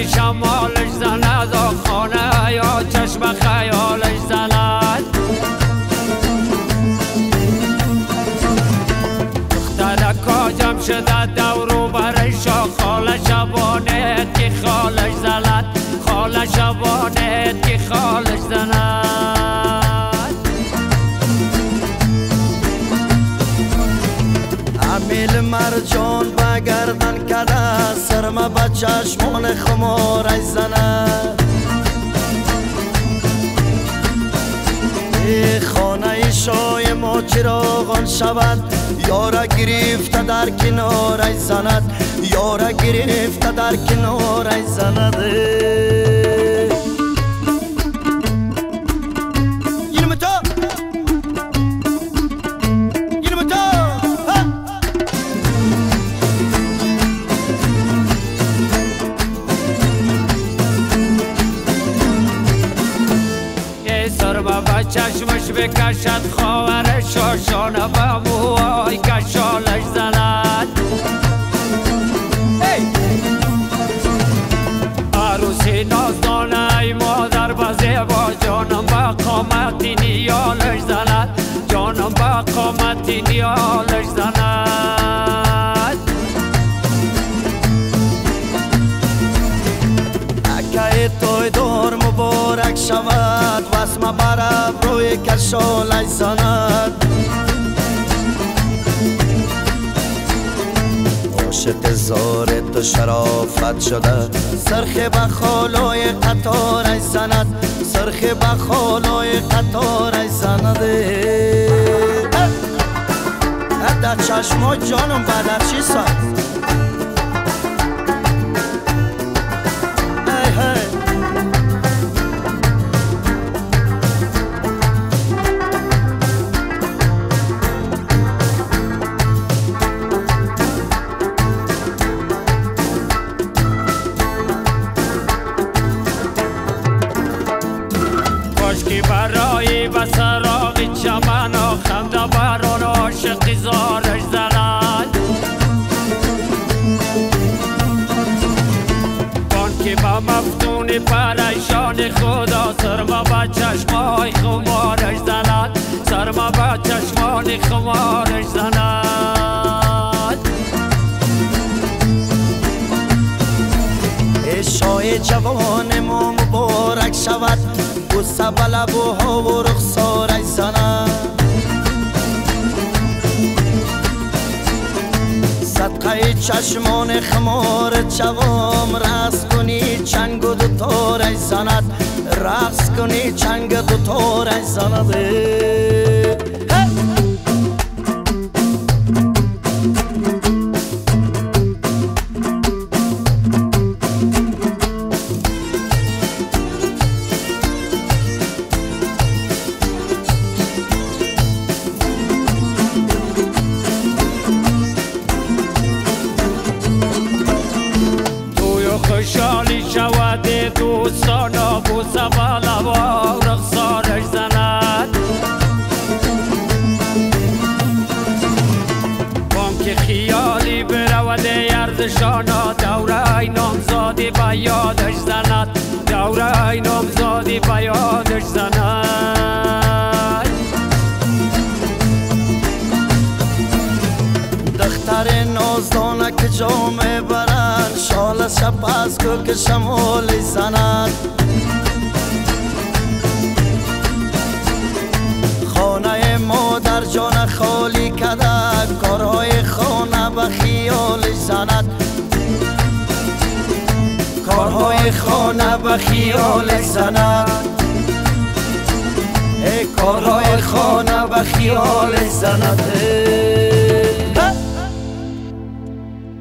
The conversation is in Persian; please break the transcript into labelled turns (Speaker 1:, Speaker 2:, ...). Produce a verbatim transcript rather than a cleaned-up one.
Speaker 1: کی شمالش زند و خانه یا چشم خیالش زند. دخترکا جمع شده دورو برش و خاله شبانه کی خالش زند، خاله شبانه کی خالش زند.
Speaker 2: امیل مرجان بگردن کده سرما به چشمان خمارش زند. ای خانه شای ما چراغان شود، یاره گرفته در کنارش زند، یاره گرفته در کنارش زند.
Speaker 1: چشمش بکشد خاور شاشانه به موهای کشالش زند. عروسی نازدانه ای مادر به زیبا جانم به قامتی نیالش زند، جانم به قامتی نیالش زند.
Speaker 2: اکه توی دور مبارک شود، واسم برب روی کشالش زند. عاشق زار تو شرافت شده، سرخ به خالای قطارش زند، سرخ به خالای قطارش زند. در چشما جانم بدر چی ساید
Speaker 1: برای و سراغ چمن و خنده بران عاشق زارش زند. بانکی با مفتون پریشان خدا سرما با چشمان خمارش زند، سرما با چشمان خمارش زند.
Speaker 2: عشای جوان ما مبارک شود، بوسه به لبوها و رخسارش زند. صدقه چشمان خمار جوام رقص کنی چنگ و دوتارش زند، رقص کنی چنگ دوتارش زند.
Speaker 1: خوشحالی شود دوستان و بوسه به لبا رخسارش زند. بانک خیالی برود ارزشان دوره نامزادی به یادش زند، دوره نامزادی به یادش زند.
Speaker 2: دختر نازدانه که جامه برند، شال شب از گل که شمالی زند. خانه مادر جان خالی کده، کارهای خانه به خیالش زند، کارهای خانه به خیالش زند. ای کارهای خانه به خیالش زند.